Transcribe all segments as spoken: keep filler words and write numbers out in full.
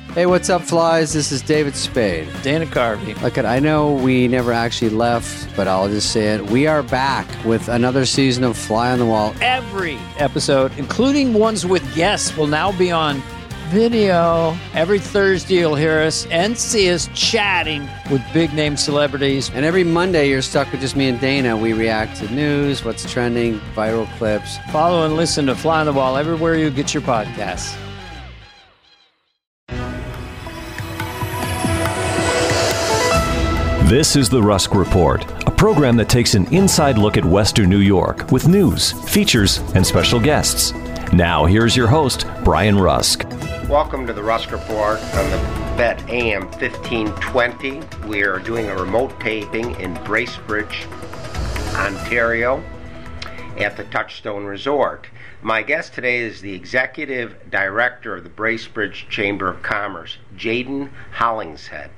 Hey, what's up, flies? This is David Spade. Dana Carvey. Look, I know we never actually left, but I'll just say it. We are back with another season of Fly on the Wall. Every episode, including ones with guests, will now be on video. Every Thursday, you'll hear us and see us chatting with big-name celebrities. And every Monday, you're stuck with just me and Dana. We react to news, what's trending, viral clips. Follow and listen to Fly on the Wall everywhere you get your podcasts. This is the Rusk Report, a program that takes an inside look at Western New York with news, features, and special guests. Now, here's your host, Brian Rusk. Welcome to the Rusk Report on the B E T A M fifteen twenty. We are doing a remote taping in Bracebridge, Ontario, at the Touchstone Resort. My guest today is the Executive Director of the Bracebridge Chamber of Commerce, Jaden Hollingshead.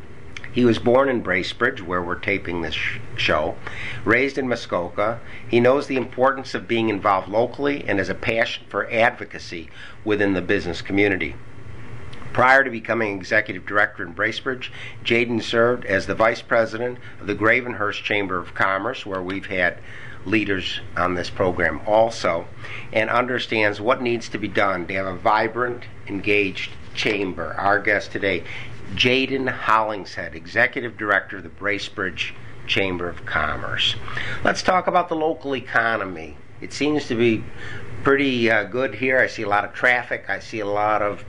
He was born in Bracebridge, where we're taping this sh- show, raised in Muskoka. He knows the importance of being involved locally and has a passion for advocacy within the business community. Prior to becoming Executive Director in Bracebridge, Jaden served as the Vice President of the Gravenhurst Chamber of Commerce, where we've had leaders on this program also, and understands what needs to be done to have a vibrant, engaged chamber. Our guest today, Jaden Hollingshead, Executive Director of the Bracebridge Chamber of Commerce. Let's talk about the local economy. It seems to be pretty uh, good here. I see a lot of traffic. I see a lot of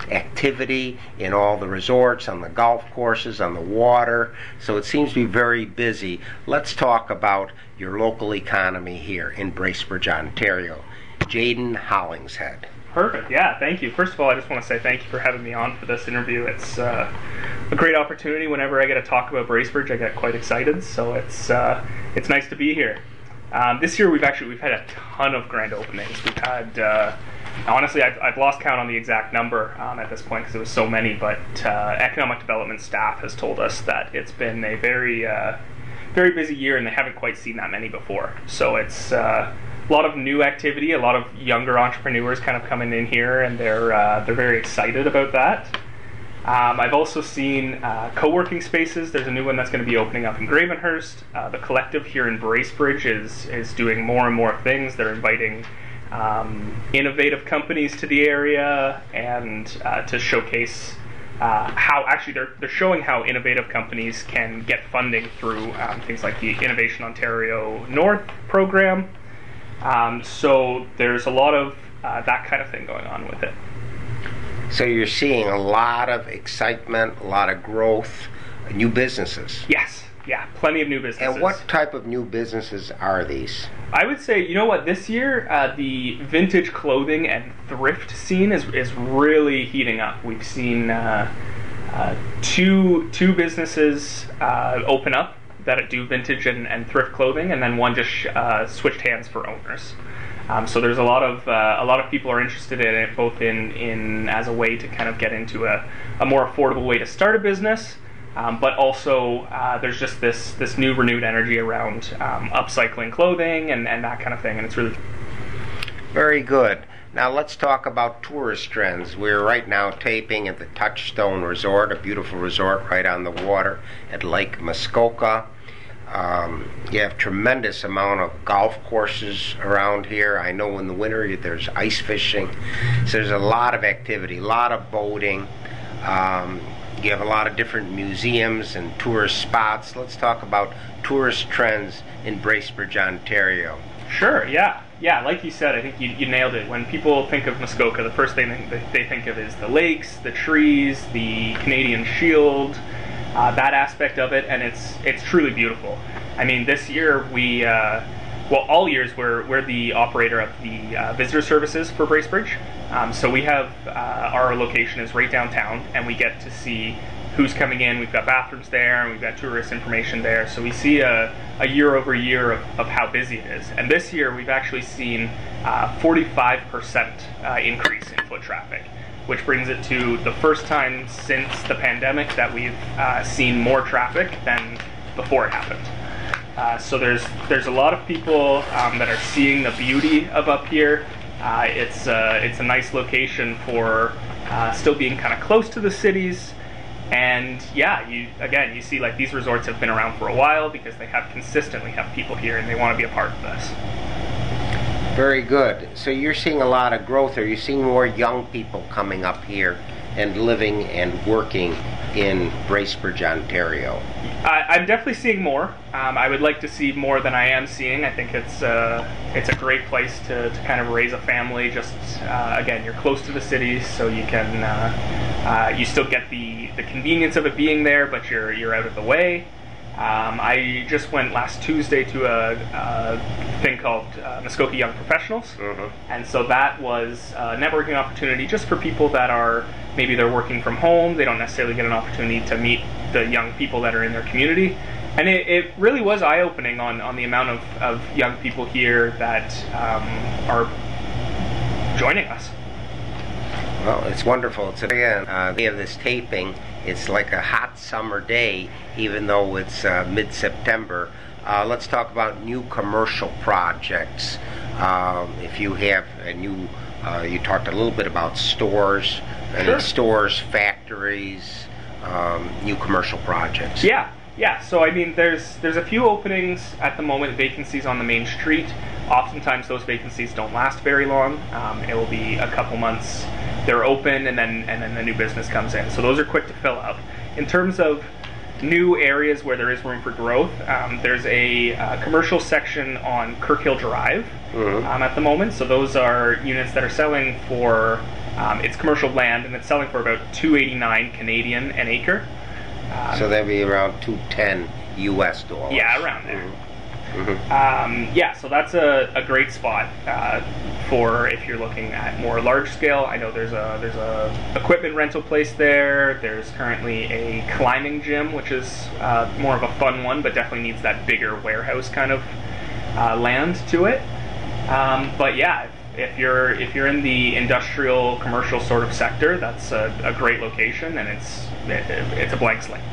activity in all the resorts, on the golf courses, on the water. So it seems to be very busy. Let's talk about your local economy here in Bracebridge, Ontario. Jaden Hollingshead. Perfect. Yeah, thank you. First of all, I just want to say thank you for having me on for this interview. It's uh, a great opportunity. Whenever I get to talk about Bracebridge, I get quite excited. So it's uh, it's nice to be here. Um, this year, we've actually we've had a ton of grand openings. We've had uh, honestly, I've, I've lost count on the exact number um, at this point because there was so many. But uh, economic development staff has told us that it's been a very uh, very busy year, and they haven't quite seen that many before. So it's uh, a lot of new activity, a lot of younger entrepreneurs kind of coming in here, and they're uh, they're very excited about that. Um, I've also seen uh, co-working spaces. There's a new one that's going to be opening up in Gravenhurst. Uh, the Collective here in Bracebridge is is doing more and more things. They're inviting um, innovative companies to the area and uh, to showcase uh, how actually they're they're showing how innovative companies can get funding through um, things like the Innovation Ontario North program. Um, so there's a lot of uh, that kind of thing going on with it. So you're seeing a lot of excitement, a lot of growth, new businesses. Yes, yeah, plenty of new businesses. And what type of new businesses are these? I would say, you know what, this year uh, the vintage clothing and thrift scene is is really heating up. We've seen uh, uh, two two businesses uh, open up that do vintage and, and thrift clothing, and then one just uh, switched hands for owners. Um, so there's a lot of uh, a lot of people are interested in it, both in, in as a way to kind of get into a, a more affordable way to start a business, um, but also uh, there's just this this new renewed energy around um, upcycling clothing and, and that kind of thing, and it's really very good. Now let's talk about tourist trends. We're right now taping at the Touchstone Resort, a beautiful resort right on the water at Lake Muskoka. Um, you have tremendous amount of golf courses around here. I know in the winter there's ice fishing. So there's a lot of activity, a lot of boating. Um, you have a lot of different museums and tourist spots. Let's talk about tourist trends in Bracebridge, Ontario. Sure, yeah. Yeah, like you said, I think you, you nailed it. When people think of Muskoka, the first thing that they think of is the lakes, the trees, the Canadian Shield, Uh, that aspect of it, and it's it's truly beautiful. I mean, this year we, uh, well, all years we're we're the operator of the uh, visitor services for Bracebridge. Um, so we have uh, our location is right downtown, and we get to see who's coming in. We've got bathrooms there, and we've got tourist information there. So we see a, a year over year of, of how busy it is. And this year we've actually seen uh, forty-five percent uh, increase in foot traffic, which brings it to the first time since the pandemic that we've uh, seen more traffic than before it happened. Uh, so there's there's a lot of people um, that are seeing the beauty of up here. Uh, it's uh, it's a nice location for uh, still being kind of close to the cities. And yeah, you again, you see like these resorts have been around for a while because they have consistently have people here and they want to be a part of this. Very good. So you're seeing a lot of growth. Are you seeing more young people coming up here and living and working in Bracebridge, Ontario? I, I'm definitely seeing more. Um, I would like to see more than I am seeing. I think it's uh, it's a great place to, to kind of raise a family. Just uh, again, you're close to the cities, so you can uh, uh, you still get the, the convenience of it being there, but you're you're out of the way. Um, I just went last Tuesday to a, a thing called uh, Muskoka Young Professionals, Mhm. and so that was a networking opportunity just for people that are, maybe they're working from home, they don't necessarily get an opportunity to meet the young people that are in their community, and it, it really was eye-opening on, on the amount of, of young people here that um, are joining us. Well, it's wonderful. It's again, uh, we have this taping. It's like a hot summer day, even though it's uh, mid-September. Uh, let's talk about new commercial projects. Um, if you have a new, uh, you talked a little bit about stores, any Sure. stores, factories, um, new commercial projects. Yeah, yeah. So I mean, there's there's a few openings at the moment, vacancies on the main street. Oftentimes those vacancies don't last very long. Um, it will be a couple months. They're open, and then and then the new business comes in. So those are quick to fill up. In terms of new areas where there is room for growth, um, there's a uh, commercial section on Kirkhill Drive Mhm. um, at the moment. So those are units that are selling for um, it's commercial land, and it's selling for about two eighty-nine Canadian an acre. Um, So that'd be around two ten U S dollars. yeah, around there. Mhm. Um, yeah, so that's a, a great spot uh, for if you're looking at more large scale. I know there's a there's a equipment rental place there. There's currently a climbing gym, which is uh, more of a fun one, but definitely needs that bigger warehouse kind of uh, land to it. Um, but yeah, if, if you're if you're in the industrial commercial sort of sector, that's a, a great location, and it's it, it's a blank slate.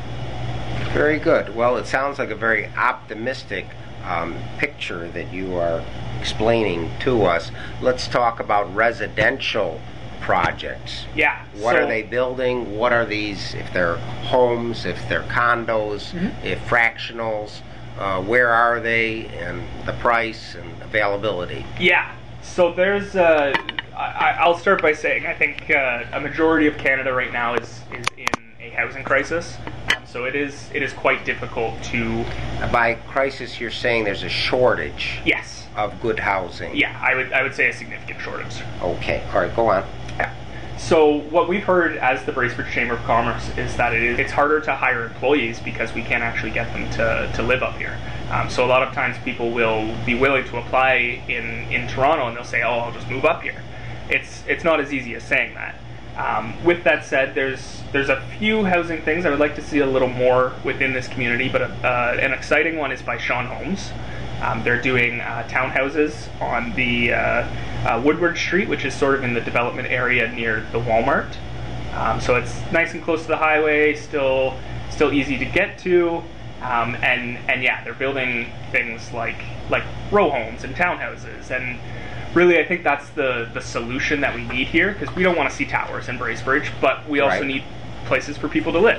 Very good. Well, it sounds like a very optimistic um, picture that you are explaining to us. Let's talk about residential projects. Yeah. What so- are they building? What are these, if they're homes, if they're condos, Mm-hmm. if fractionals? Uh, where are they, and the price and availability? Yeah. So there's, uh, I, I'll start by saying I think uh, a majority of Canada right now is, is in a housing crisis. Um, so it is it is quite difficult to. By crisis, you're saying there's a shortage Yes. of good housing. Yeah, I would I would say a significant shortage. Okay. All right. Go on. Yeah. So what we've heard as the Bracebridge Chamber of Commerce is that it is it's harder to hire employees because we can't actually get them to, to live up here. Um, so a lot of times people will be willing to apply in, in Toronto and they'll say, oh, I'll just move up here. It's it's not as easy as saying that. Um, with that said, there's there's a few housing things I would like to see a little more within this community, but uh, an exciting one is by Sean Homes. Um, they're doing uh, townhouses on the uh, uh, Woodward Street, which is sort of in the development area near the Walmart. Um, so it's nice and close to the highway, still still easy to get to, um, and and yeah, they're building things like like row homes and townhouses, and really I think that's the the solution that we need here, because we don't want to see towers in Bracebridge, but we also Right. need places for people to live.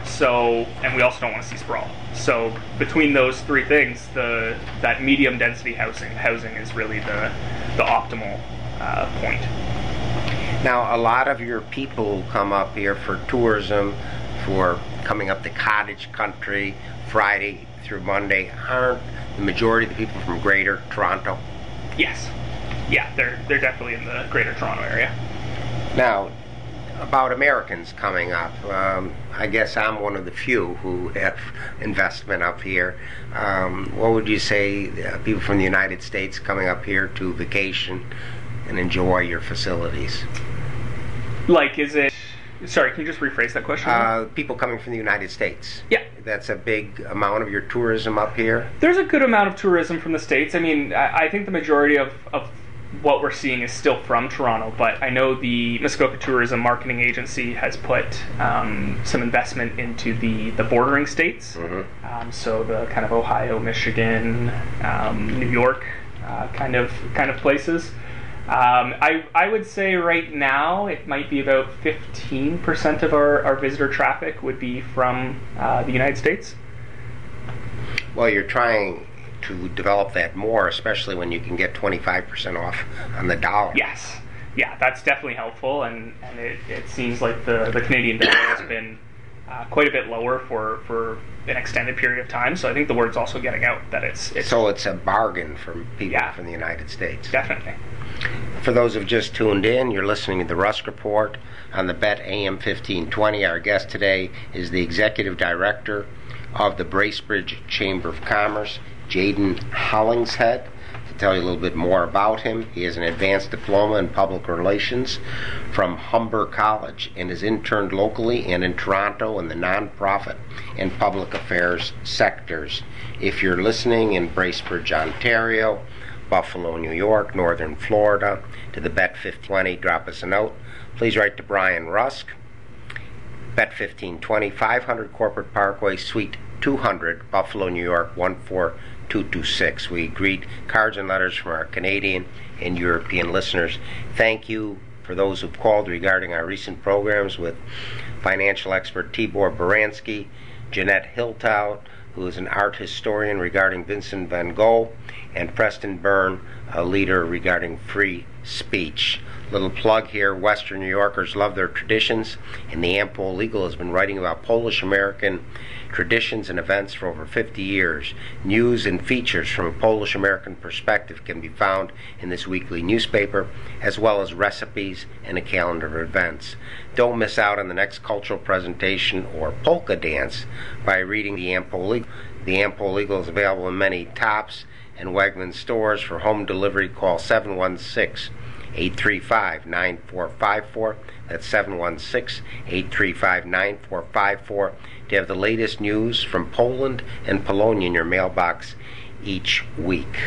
So, and we also don't want to see sprawl. So between those three things, the that medium density housing housing is really the the optimal uh, point. Now, a lot of your people who come up here for tourism, for coming up to cottage country, Friday through Monday, aren't the majority of the people from Greater Toronto? Yes, yeah, they're they're definitely in the Greater Toronto area. Now, about Americans coming up, um, I guess I'm one of the few who have investment up here. Um, what would you say, uh, people from the United States coming up here to vacation and enjoy your facilities? Like, is it? Sorry, can you just rephrase that question? Uh, people coming from the United States. Yeah. That's a big amount of your tourism up here. There's a good amount of tourism from the States. I mean, I, I think the majority of, of what we're seeing is still from Toronto, but I know the Muskoka Tourism Marketing Agency has put um, some investment into the, the bordering states. Mm-hmm. Um, so the kind of Ohio, Michigan, um, New York uh, kind of kind of places. Um, I, I would say right now it might be about fifteen percent of our, our visitor traffic would be from uh, the United States. Well, you're trying to develop that more, especially when you can get twenty-five percent off on the dollar. Yes. Yeah, that's definitely helpful, and, and it, it seems like the, the Canadian dollar has been uh, quite a bit lower for, for an extended period of time, so I think the word's also getting out that it's... it's so it's a bargain for people yeah, from the United States. Definitely. For those who've just tuned in, you're listening to the Rusk Report on the Bet A M fifteen twenty. Our guest today is the Executive Director of the Bracebridge Chamber of Commerce, Jaden Hollingshead. To tell you a little bit more about him, he has an advanced diploma in public relations from Humber College and is interned locally and in Toronto in the nonprofit and public affairs sectors. If you're listening in Bracebridge, Ontario, Buffalo, New York, Northern Florida, to the Bet fifteen twenty, drop us a note. Please write to Brian Rusk, Bet fifteen twenty, five hundred Corporate Parkway, Suite two hundred, Buffalo, New York, one four two two six. We greet cards and letters from our Canadian and European listeners. Thank you for those who've called regarding our recent programs with financial expert Tibor Baranski, Jeanette Hiltout, who is an art historian regarding Vincent van Gogh, and Preston Byrne, a leader regarding free speech. Little plug here, Western New Yorkers love their traditions, and the Ampol Eagle has been writing about Polish-American traditions and events for over fifty years. News and features from a Polish-American perspective can be found in this weekly newspaper, as well as recipes and a calendar of events. Don't miss out on the next cultural presentation or polka dance by reading the Ampol Eagle. The Ampol Eagle is available in many Tops and Wegmans stores. For home delivery, call seven one six, eight three five, nine four five four. That's seven one six, eight three five, nine four five four to have the latest news from Poland and Polonia in your mailbox each week.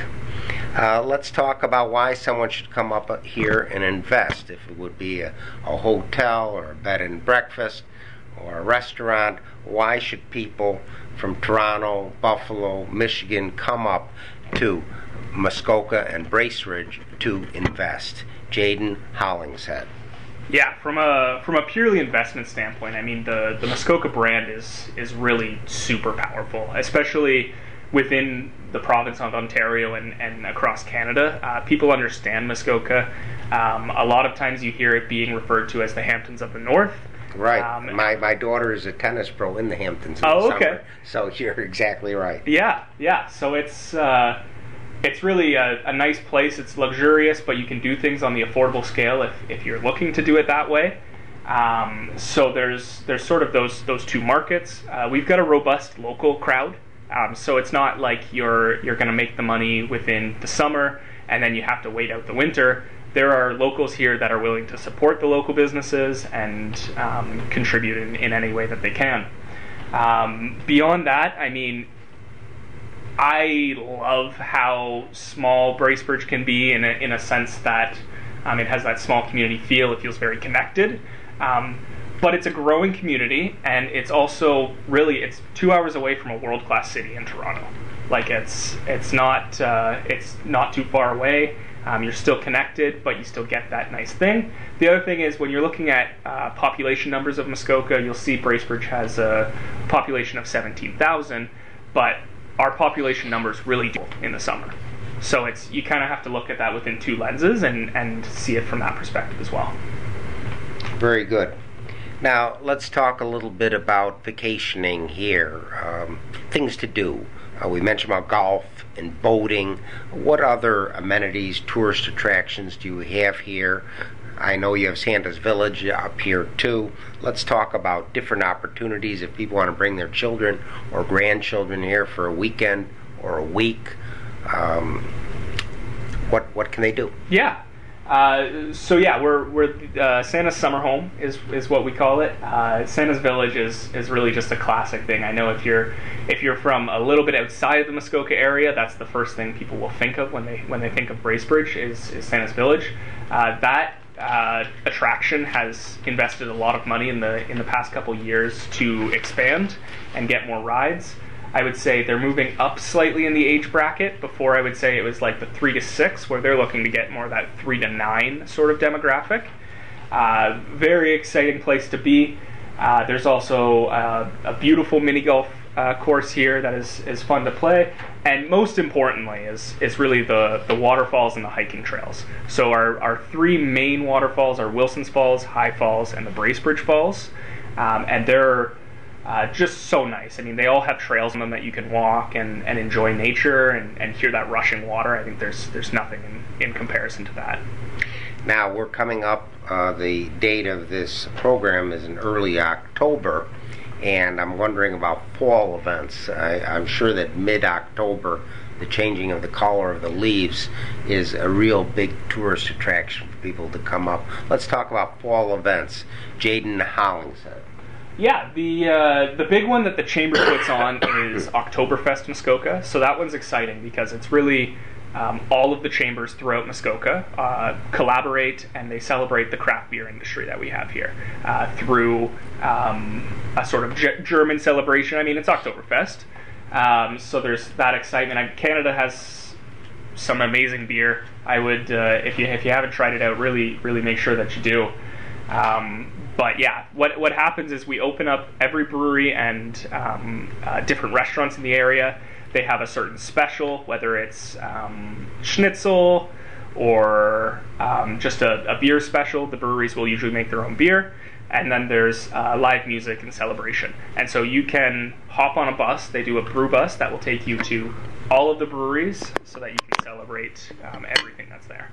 Uh, let's talk about why someone should come up here and invest. If it would be a, a hotel or a bed and breakfast or a restaurant, why should people from Toronto, Buffalo, Michigan come up to Muskoka and Bracebridge to invest? Jaden Hollingshead. Yeah, from a from a purely investment standpoint, I mean the, the Muskoka brand is is really super powerful, especially within the province of Ontario and, and across Canada. Uh, people understand Muskoka. Um, a lot of times you hear it being referred to as the Hamptons of the North. Right. Um, my my daughter is a tennis pro in the Hamptons in oh, the okay. summer, so you're exactly right. Yeah, yeah. So it's uh, it's really a, a nice place. It's luxurious, but you can do things on the affordable scale if, if you're looking to do it that way. Um, so there's there's sort of those those two markets. Uh, we've got a robust local crowd, um, so it's not like you're you're going to make the money within the summer and then you have to wait out the winter. There are locals here that are willing to support the local businesses and um, contribute in, in any way that they can. Um, beyond that, I mean, I love how small Bracebridge can be in a, in a sense that um, it has that small community feel. It feels very connected. Um, but it's a growing community, and it's also really, it's two hours away from a world-class city in Toronto. Like, it's it's not uh, it's not too far away. Um, you're still connected, but you still get that nice thing. The other thing is when you're looking at uh, population numbers of Muskoka, you'll see Bracebridge has a population of seventeen thousand, but our population numbers really do in the summer. So it's you kind of have to look at that within two lenses and, and see it from that perspective as well. Very good. Now, let's talk a little bit about vacationing here. Um, things to do. Uh, we mentioned about golf and boating. What other amenities, tourist attractions do you have here? I know you have Santa's Village up here too. Let's talk about different opportunities if people want to bring their children or grandchildren here for a weekend or a week. Um, what what can they do? Yeah. Uh, so yeah, we're we're uh, Santa's Summer Home is is what we call it. Uh, Santa's Village is is really just a classic thing. I know if you're if you're from a little bit outside of the Muskoka area, that's the first thing people will think of when they when they think of Bracebridge is, is Santa's Village. Uh, that uh, attraction has invested a lot of money in the in the past couple years to expand and get more rides. I would say they're moving up slightly in the age bracket. Before, I would say it was like the three to six, where they're looking to get more of that three to nine sort of demographic. Uh, very exciting place to be. Uh, there's also uh, a beautiful mini golf uh, course here that is, is fun to play. And most importantly is, is really the, the waterfalls and the hiking trails. So our, our three main waterfalls are Wilson's Falls, High Falls, and the Bracebridge Falls. Um, and they're uh, just so nice. I mean, they all have trails in them that you can walk and, and enjoy nature and, and hear that rushing water. I think there's there's nothing in, in comparison to that. Now, we're coming up, uh, the date of this program is in early October, and I'm wondering about fall events. I, I'm sure that mid-October, the changing of the color of the leaves is a real big tourist attraction for people to come up. Let's talk about fall events. Jaden Hollingshead. Yeah, the uh, the big one that the Chamber puts on is Oktoberfest Muskoka. So that one's exciting because it's really um, all of the chambers throughout Muskoka uh, collaborate and they celebrate the craft beer industry that we have here uh, through um, a sort of G- German celebration. I mean, it's Oktoberfest, um, so there's that excitement. I, Canada has some amazing beer. I would, uh, if you if you haven't tried it out, really really make sure that you do. Um, But yeah, what what happens is we open up every brewery and um, uh, different restaurants in the area. They have a certain special, whether it's um, schnitzel or um, just a, a beer special. The breweries will usually make their own beer. And then there's uh, live music and celebration. And so you can hop on a bus. They do a brew bus that will take you to all of the breweries so that you can celebrate um, everything that's there.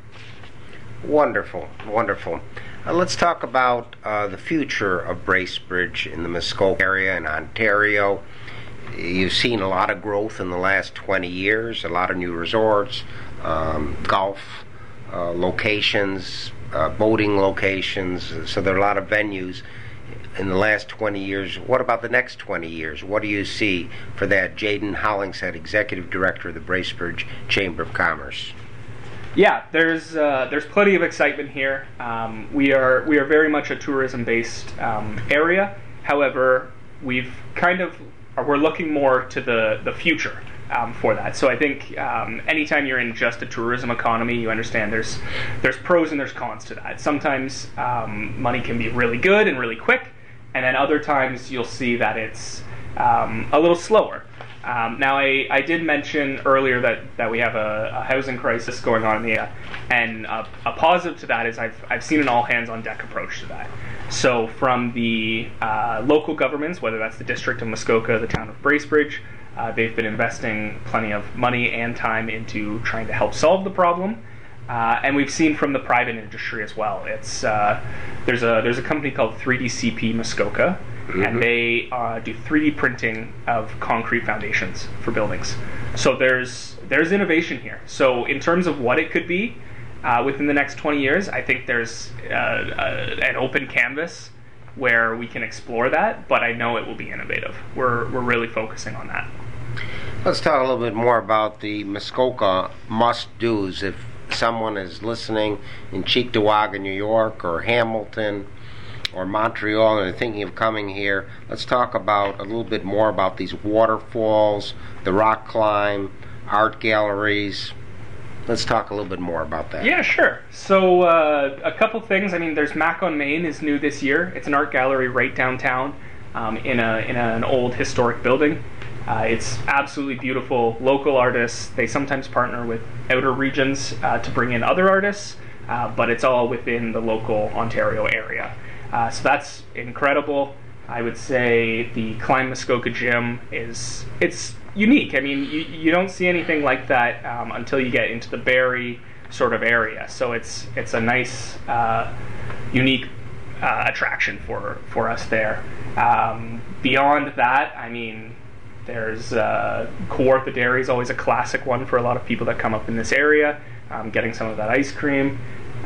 Wonderful, wonderful. Uh, let's talk about uh, the future of Bracebridge in the Muskoka area in Ontario. You've seen a lot of growth in the last twenty years, a lot of new resorts, um, golf uh, locations, uh, boating locations, so there are a lot of venues in the last twenty years. What about the next twenty years? What do you see for that? Jaden Hollingshead, Executive Director of the Bracebridge Chamber of Commerce. Yeah, there's uh, there's plenty of excitement here. Um, we are we are very much a tourism-based um, area. However, we've kind of we're looking more to the the future um, for that. So I think um, anytime you're in just a tourism economy, you understand there's there's pros and there's cons to that. Sometimes um, money can be really good and really quick, and then other times you'll see that it's um, a little slower. Um, now, I, I did mention earlier that, that we have a, a housing crisis going on in the area, and a, a positive to that is I've I've seen an all-hands-on-deck approach to that. So from the uh, local governments, whether that's the District of Muskoka, the town of Bracebridge, uh, they've been investing plenty of money and time into trying to help solve the problem. Uh, and we've seen from the private industry as well. It's uh, there's a there's a company called three D C P Muskoka, mm-hmm. and they uh, do three D printing of concrete foundations for buildings. So there's there's innovation here. So in terms of what it could be uh, within the next twenty years, I think there's uh, uh, an open canvas where we can explore that. But I know it will be innovative. We're we're really focusing on that. Let's talk a little bit more about the Muskoka must-dos. If someone is listening in Cheektowaga, New York, or Hamilton, or Montreal, and they're thinking of coming here, let's talk about a little bit more about these waterfalls, the rock climb, art galleries. Let's talk a little bit more about that. Yeah, sure. So uh, a couple things. I mean, there's Mac on Main is new this year. It's an art gallery right downtown um, in a in a, an old historic building. Uh, it's absolutely beautiful. Local artists, they sometimes partner with outer regions uh, to bring in other artists, uh, but it's all within the local Ontario area. Uh, so that's incredible. I would say the Climb Muskoka Gym is, it's unique. I mean, you, you don't see anything like that um, until you get into the Barrie sort of area. So it's it's a nice, uh, unique uh, attraction for, for us there. Um, beyond that, I mean, There's uh, Kawartha Dairy is always a classic one for a lot of people that come up in this area, um, getting some of that ice cream.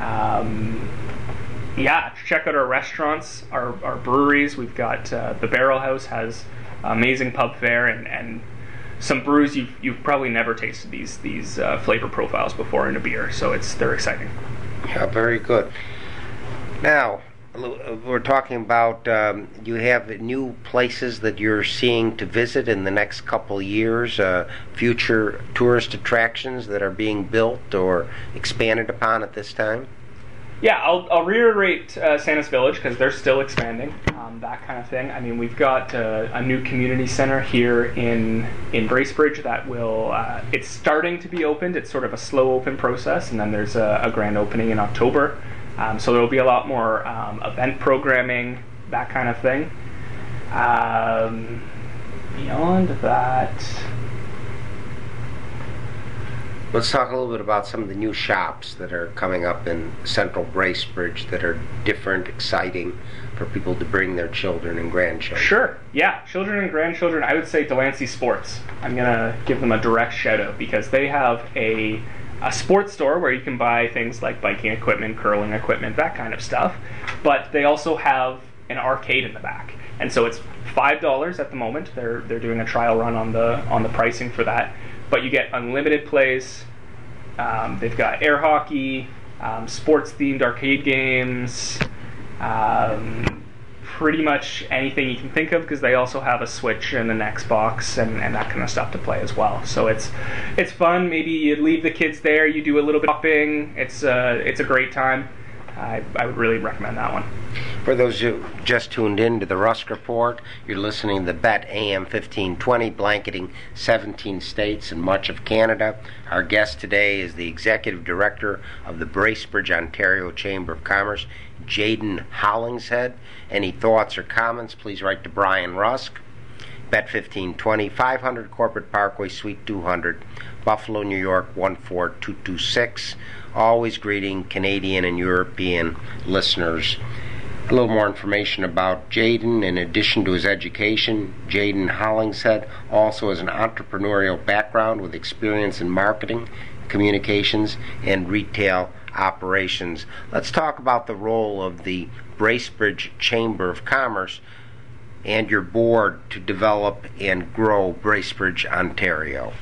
Um, yeah, check out our restaurants, our, our breweries. We've got uh, the Barrel House has amazing pub fare and, and some brews you've you've probably never tasted these these uh, flavor profiles before in a beer. So it's they're exciting. Yeah, very good. Now, we're talking about um, you have new places that you're seeing to visit in the next couple of years, uh, future tourist attractions that are being built or expanded upon at this time? Yeah, I'll, I'll reiterate uh, Santa's Village because they're still expanding, um, that kind of thing. I mean, we've got uh, a new community center here in in Bracebridge that will, uh, it's starting to be opened. It's sort of a slow open process, and then there's a, a grand opening in October. Um, so there will be a lot more um, event programming, that kind of thing. Um, beyond that... Let's talk a little bit about some of the new shops that are coming up in central Bracebridge that are different, exciting for people to bring their children and grandchildren. Sure, yeah. Children and grandchildren, I would say Delancey Sports. I'm going to give them a direct shout out because they have a, a sports store where you can buy things like biking equipment, curling equipment, that kind of stuff. But they also have an arcade in the back. And so it's five dollars at the moment. They're they're doing a trial run on the on the pricing for that. But you get unlimited plays. Um, they've got air hockey, um, sports-themed arcade games, um, pretty much anything you can think of, because they also have a Switch and an Xbox and, and that kind of stuff to play as well. So it's it's fun. Maybe you leave the kids there, you do a little bit of shopping. It's uh, it's a great time. I, I would really recommend that one. For those who just tuned in to the Rusk Report, you're listening to the B E T A M fifteen twenty, blanketing seventeen states and much of Canada. Our guest today is the Executive Director of the Bracebridge, Ontario Chamber of Commerce, Jaden Hollingshead. Any thoughts or comments, please write to Brian Rusk, B E T fifteen twenty, five hundred Corporate Parkway, Suite two hundred, Buffalo, New York, one four two two six. Always greeting Canadian and European listeners. A little more information about Jaden. In addition to his education, Jaden Hollingshead also has an entrepreneurial background with experience in marketing, communications, and retail operations. Let's talk about the role of the Bracebridge Chamber of Commerce and your board to develop and grow Bracebridge, Ontario.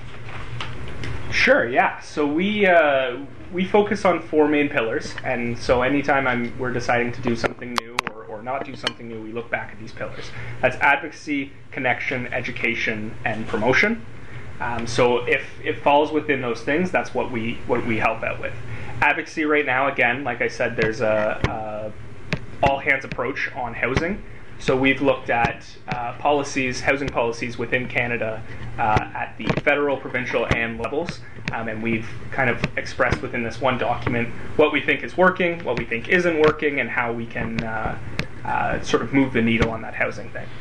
Sure, yeah. So we uh, we focus on four main pillars, and so anytime I'm, we're deciding to do something new or, or not do something new, we look back at these pillars. That's advocacy, connection, education, and promotion. Um, so if it falls within those things, that's what we what we help out with. Advocacy right now, again, like I said, there's a, a all-hands approach on housing. So we've looked at uh, policies, housing policies within Canada uh, at the federal, provincial, and levels, um, and we've kind of expressed within this one document what we think is working, what we think isn't working, and how we can uh, uh, sort of move the needle on that housing thing.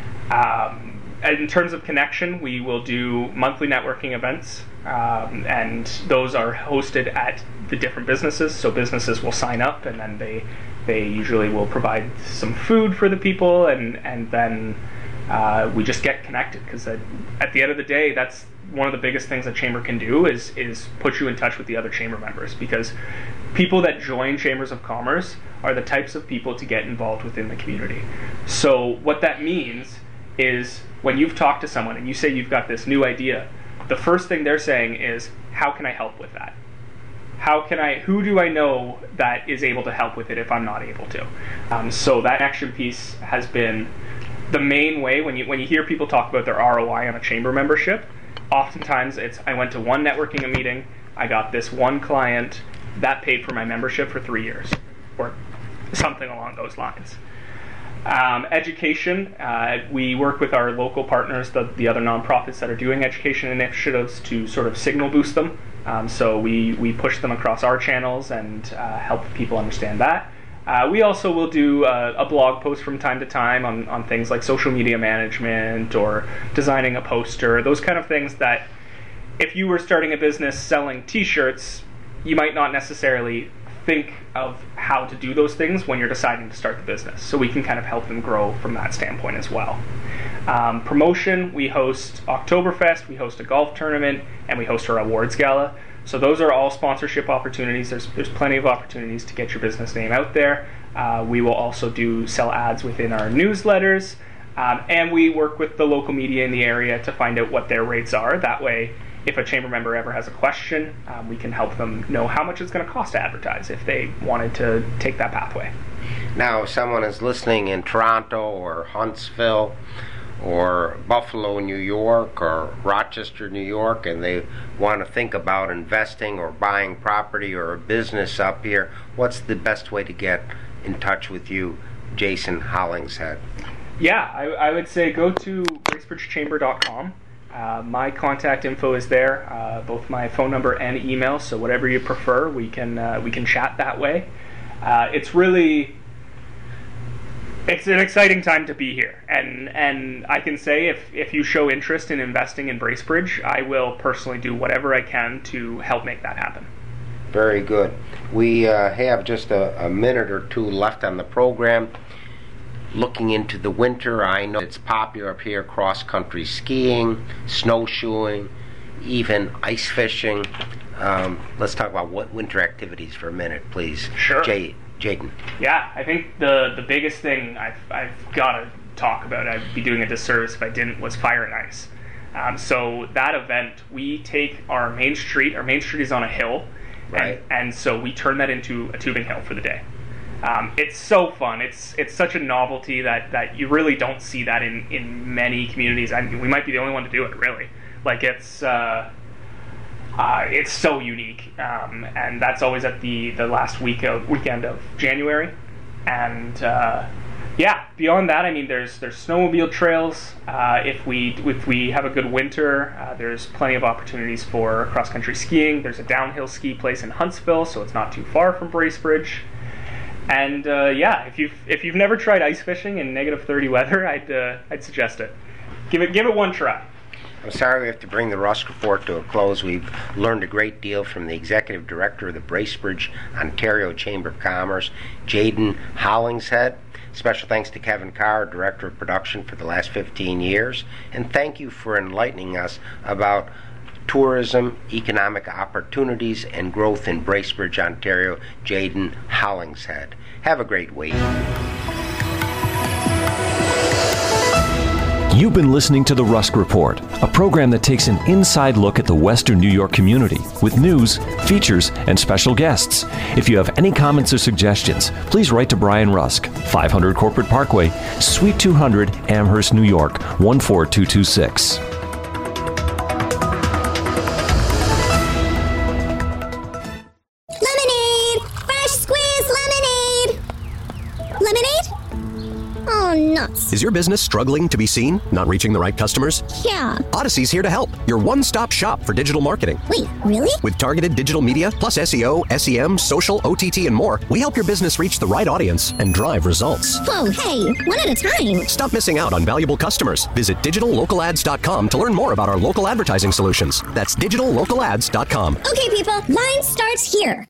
Um, in terms of connection, we will do monthly networking events, um, and those are hosted at the different businesses. So businesses will sign up, and then they they usually will provide some food for the people, and and then uh, we just get connected, because at, at the end of the day, that's one of the biggest things a chamber can do is is put you in touch with the other chamber members, because people that join chambers of commerce are the types of people to get involved within the community. So what that means is when you've talked to someone and you say you've got this new idea, the first thing they're saying is, how can I help with that? How can I, who do I know that is able to help with it if I'm not able to? Um, so that action piece has been the main way. When you when you hear people talk about their R O I on a chamber membership, oftentimes it's, I went to one networking meeting, I got this one client, that paid for my membership for three years, or something along those lines. Um, education, uh, we work with our local partners, the, the other nonprofits that are doing education initiatives, to sort of signal boost them. Um, so we, we push them across our channels and uh, help people understand that. Uh, we also will do uh, a blog post from time to time on, on things like social media management or designing a poster, those kind of things that if you were starting a business selling t-shirts, you might not necessarily think of how to do those things when you're deciding to start the business. So we can kind of help them grow from that standpoint as well. Um, promotion, we host Oktoberfest, we host a golf tournament, and we host our awards gala. So those are all sponsorship opportunities. There's there's plenty of opportunities to get your business name out there. Uh, we will also do sell ads within our newsletters, um, and we work with the local media in the area to find out what their rates are. That way, if a chamber member ever has a question, um, we can help them know how much it's going to cost to advertise if they wanted to take that pathway. Now, if someone is listening in Toronto or Huntsville or Buffalo, New York, or Rochester, New York, and they want to think about investing or buying property or a business up here, what's the best way to get in touch with you, Jason Hollingshead? Yeah, I, I would say go to bracebridge chamber dot com. Uh, my contact info is there, uh, both my phone number and email, so whatever you prefer, we can uh, we can chat that way. Uh, it's really... It's an exciting time to be here, and and I can say if, if you show interest in investing in Bracebridge, I will personally do whatever I can to help make that happen. Very good. We uh, have just a, a minute or two left on the program. Looking into the winter, I know it's popular up here, cross-country skiing, snowshoeing, even ice fishing. Um, let's talk about what winter activities for a minute, please. Sure. Jay, Jaden. Yeah, I think the, the biggest thing I've, I've got to talk about, I'd be doing a disservice if I didn't, was Fire and Ice. Um, so that event, we take our main street, our main street is on a hill, right. and, and so we turn that into a tubing hill for the day. Um, it's so fun. It's it's such a novelty that, that you really don't see that in, in many communities. I mean, we might be the only one to do it, really. Like, it's uh, uh, it's so unique, um, and that's always at the, the last week of, weekend of January. And uh, yeah, beyond that, I mean, there's there's snowmobile trails. Uh, if we if we have a good winter, uh, there's plenty of opportunities for cross country skiing. There's a downhill ski place in Huntsville, so it's not too far from Bracebridge. And uh, yeah, if you've if you've never tried ice fishing in negative thirty weather, I'd uh, I'd suggest it. Give it give it one try. I'm sorry we have to bring the Rusk Report to a close. We've learned a great deal from the Executive Director of the Bracebridge, Ontario Chamber of Commerce, Jaden Hollingshead. Special thanks to Kevin Carr, Director of Production for the last fifteen years. And thank you for enlightening us about tourism, economic opportunities, and growth in Bracebridge, Ontario, Jaden Hollingshead. Have a great week. You've been listening to The Rusk Report, a program that takes an inside look at the Western New York community with news, features, and special guests. If you have any comments or suggestions, please write to Brian Rusk, five hundred Corporate Parkway, Suite two hundred, Amherst, New York, one four two two six. Lemonade! Fresh squeezed lemonade! Lemonade? Oh, nuts. Is your business struggling to be seen? Not reaching the right customers? Yeah. Odyssey's here to help. Your one-stop shop for digital marketing. Wait, really? With targeted digital media, plus S E O, S E M, social, O T T, and more, we help your business reach the right audience and drive results. Whoa, hey, one at a time. Stop missing out on valuable customers. Visit digital local ads dot com to learn more about our local advertising solutions. That's digital local ads dot com. Okay, people, line starts here.